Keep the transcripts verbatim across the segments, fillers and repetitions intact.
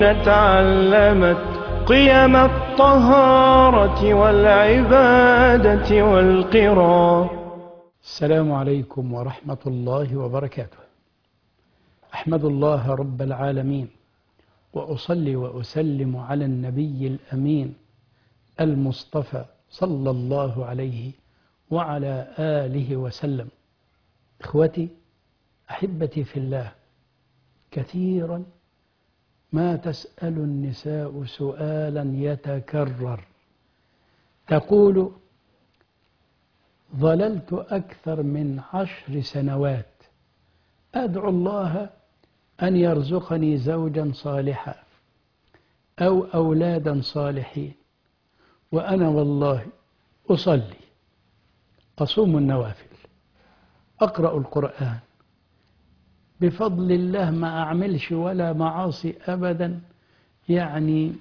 تعلمت قيم الطهارة والعبادة والقراءة. السلام عليكم ورحمة الله وبركاته. أحمد الله رب العالمين وأصلي وأسلم على النبي الأمين المصطفى صلى الله عليه وعلى آله وسلم. إخوتي أحبتي في الله، كثيرا ما تسأل النساء سؤالا يتكرر، تقول: ظللت أكثر من عشر سنوات أدعو الله أن يرزقني زوجا صالحا أو أولادا صالحين، وأنا والله أصلي، أصوم النوافل، أقرأ القرآن، بفضل الله ما أعملش ولا معاصي أبدا، يعني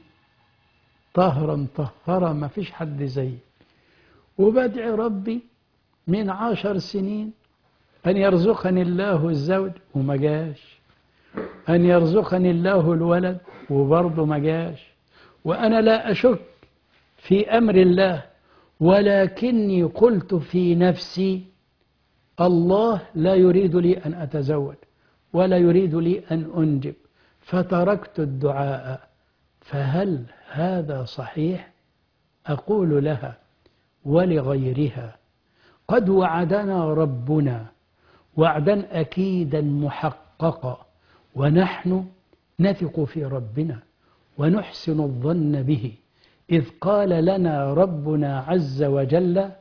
طهرا طهرا ما فيش حد زي، وبدعي ربي من عشر سنين أن يرزقني الله الزوج وما جاش، أن يرزقني الله الولد وبرضه ما جاش، وأنا لا أشك في أمر الله، ولكني قلت في نفسي: الله لا يريد لي أن أتزوج ولا يريد لي أن أنجب، فتركت الدعاء. فهل هذا صحيح؟ أقول لها ولغيرها: قد وعدنا ربنا وعدا أكيدا محققا، ونحن نثق في ربنا ونحسن الظن به، إذ قال لنا ربنا عز وجل: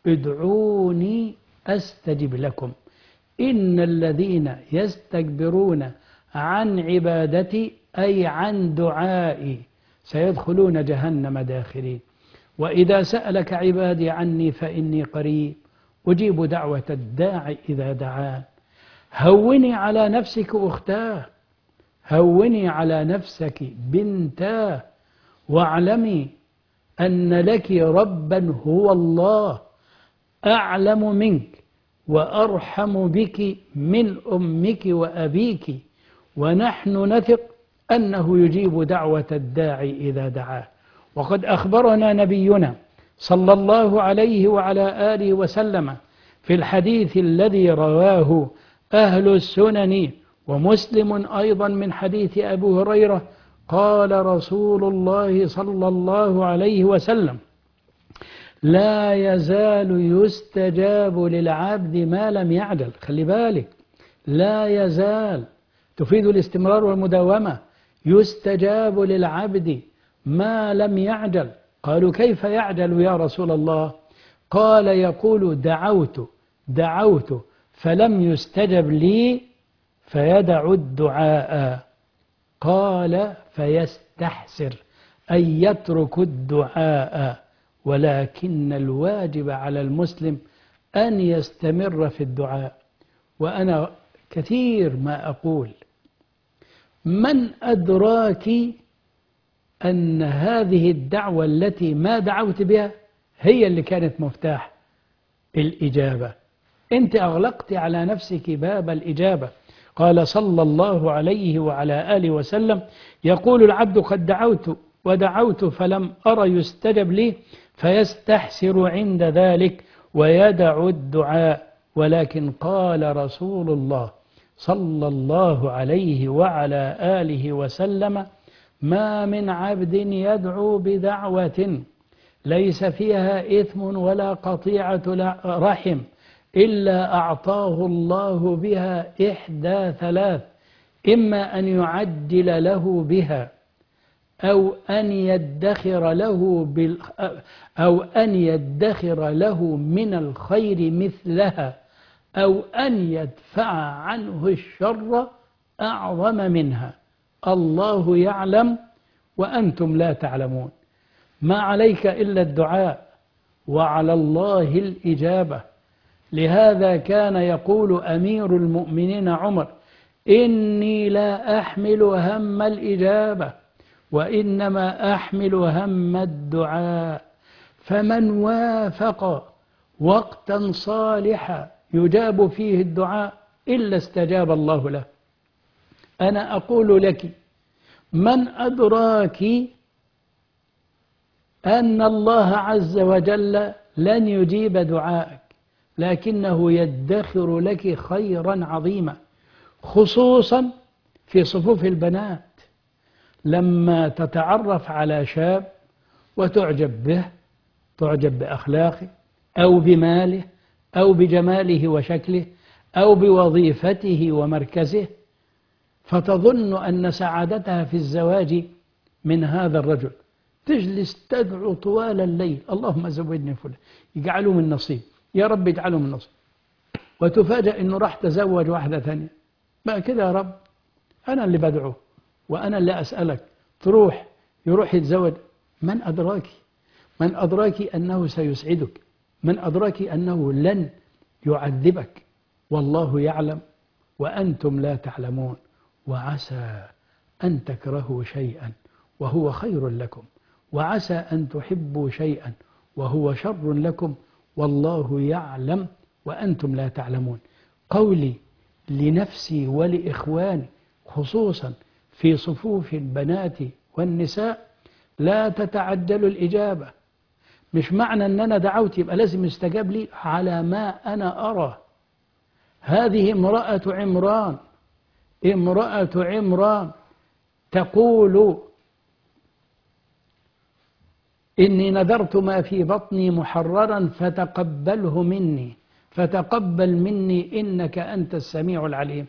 ادعوني أستجب لكم، إن الذين يستكبرون عن عبادتي أي عن دعائي سيدخلون جهنم داخرين، وإذا سألك عبادي عني فإني قريب أجيب دعوة الداعي إذا دعان. هوني على نفسك أختاه، هوني على نفسك بنتاه، واعلمي أن لك ربا هو الله أعلم منك وأرحم بك من أمك وأبيك، ونحن نثق أنه يجيب دعوة الداعي إذا دعاه. وقد أخبرنا نبينا صلى الله عليه وعلى آله وسلم في الحديث الذي رواه أهل السنن ومسلم أيضا من حديث أبو هريرة، قال رسول الله صلى الله عليه وسلم: لا يزال يستجاب للعبد ما لم يعجل. خلي بالك، لا يزال تفيد الاستمرار والمداومة، يستجاب للعبد ما لم يعجل. قالوا: كيف يعجل يا رسول الله؟ قال: يقول دعوت دعوت فلم يستجب لي فيدع الدعاء. قال: فيستحسر أي يترك الدعاء، ولكن الواجب على المسلم أن يستمر في الدعاء. وأنا كثير ما أقول: من أدراك أن هذه الدعوة التي ما دعوت بها هي اللي كانت مفتاح الإجابة؟ أنت أغلقت على نفسك باب الإجابة. قال صلى الله عليه وعلى آله وسلم: يقول العبد قد دعوت ودعوت فلم أر يستجب لي، فيستحسر عند ذلك ويدع الدعاء. ولكن قال رسول الله صلى الله عليه وعلى آله وسلم: ما من عبد يدعو بدعوة ليس فيها إثم ولا قطيعة رحم إلا أعطاه الله بها إحدى ثلاث: إما أن يعجل له بها، أو أن يدخر له بال أو أن يدخر له من الخير مثلها، أو أن يدفع عنه الشر أعظم منها. الله يعلم وأنتم لا تعلمون. ما عليك إلا الدعاء، وعلى الله الإجابة. لهذا كان يقول أمير المؤمنين عمر: إني لا أحمل هم الإجابة وإنما أحمل هم الدعاء، فمن وافق وقتا صالحا يجاب فيه الدعاء إلا استجاب الله له. أنا أقول لك: من أدراك أن الله عز وجل لن يجيب دعائك، لكنه يدخر لك خيرا عظيما، خصوصا في صفوف البنات. لما تتعرف على شاب وتعجب به، تعجب بأخلاقه أو بماله أو بجماله وشكله أو بوظيفته ومركزه، فتظن أن سعادتها في الزواج من هذا الرجل، تجلس تدعو طوال الليل: اللهم زوجني فلان، يجعله من نصيب، يا رب يجعله من نصيب. وتفاجأ أنه راح تزوج واحدة ثانية. بقى كده يا رب، أنا اللي بدعو وأنا اللي أسألك، تروح يروح يتزوج. من أدراك من أدراك أنه سيسعدك؟ من أدراك أنه لن يعذبك؟ والله يعلم وأنتم لا تعلمون. وعسى أن تكرهوا شيئا وهو خير لكم، وعسى أن تحبوا شيئا وهو شر لكم، والله يعلم وأنتم لا تعلمون. قولي لنفسي ولإخواني خصوصا في صفوف البنات والنساء: لا تتعجلوا الإجابة. مش معنى أن أنا دعوت يبقى لازم يستجاب لي على ما أنا أرى. هذه امرأة عمران، امرأة عمران تقول: إني نذرت ما في بطني محررا فتقبله مني، فتقبل مني إنك أنت السميع العليم.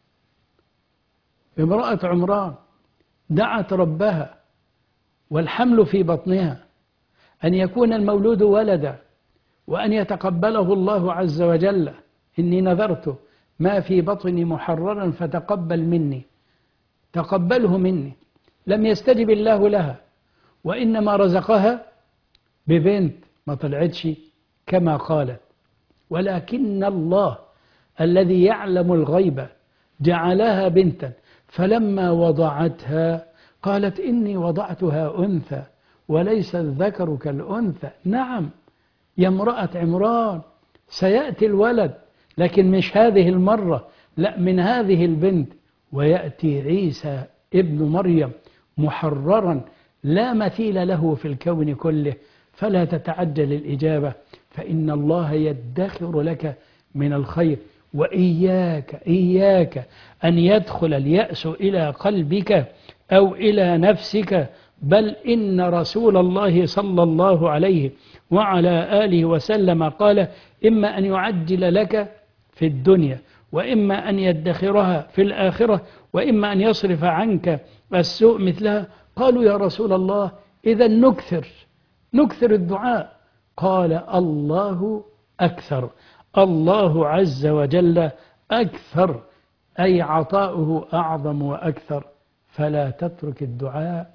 امرأة عمران دعت ربها والحمل في بطنها أن يكون المولود ولدا، وأن يتقبله الله عز وجل. إني نذرت ما في بطني محررا فتقبل مني، تقبله مني. لم يستجب الله لها، وإنما رزقها ببنت ما طلعتش كما قالت، ولكن الله الذي يعلم الغيب جعلها بنتا. فلما وضعتها قالت: إني وضعتها أنثى وليس الذكر كالأنثى. نعم يا امرأة عمران، سيأتي الولد، لكن مش هذه المرة، لا، من هذه البنت. ويأتي عيسى ابن مريم محررا لا مثيل له في الكون كله. فلا تتعجل الإجابة، فإن الله يدخر لك من الخير. وإياك إياك أن يدخل اليأس إلى قلبك أو إلى نفسك، بل إن رسول الله صلى الله عليه وعلى آله وسلم قال: إما أن يعجل لك في الدنيا، وإما أن يدخرها في الآخرة، وإما أن يصرف عنك السوء مثلها. قالوا: يا رسول الله، إذا نكثر نكثر الدعاء. قال: الله أكثر، الله عز وجل أكثر، أي عطاؤه أعظم وأكثر. فلا تترك الدعاء،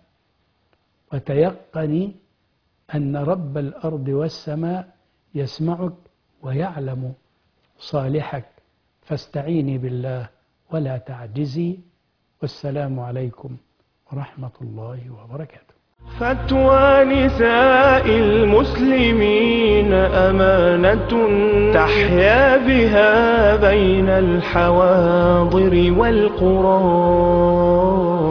وتيقني أن رب الأرض والسماء يسمعك ويعلم صالحك. فاستعيني بالله ولا تعجزي. والسلام عليكم ورحمة الله وبركاته. فتوى نساء المسلمين أمانة تحيا بها بين الحواضر والقرى.